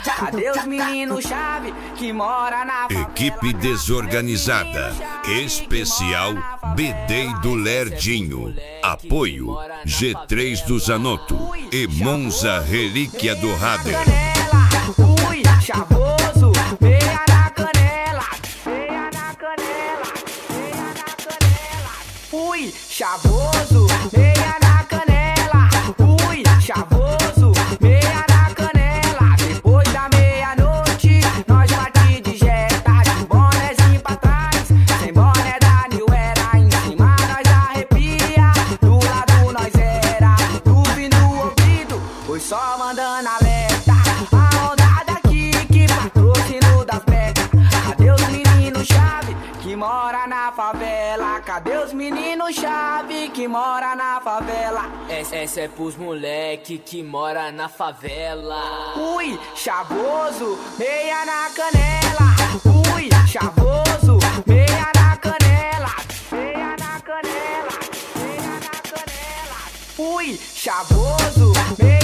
Cadê os meninos chave que mora na favela? Equipe desorganizada. Especial BD do Lerdinho. Apoio G3 do Zanotto e Monza Relíquia do Rader. Ui, chavoso, meia na canela, meia na canela, meia na canela. Ui, chavoso, meia na canela. Ui, chavoso, meia na canela. Depois da meia-noite, nós partimos de jeta, de bonézinho pra trás, sem boné da New Era. Em cima nós arrepia, do lado nós era, tudo no ouvido, foi só mandando alerta. A onda daqui que patrocínio das becas. Cadê os meninos chave que mora na favela? Cadê os meninos chave que mora na favela? Essa é pros moleque que mora na favela. Ui, chavoso, meia na canela. Ui, chavoso, meia na canela, meia na canela, meia na canela. Ui, chavoso, meia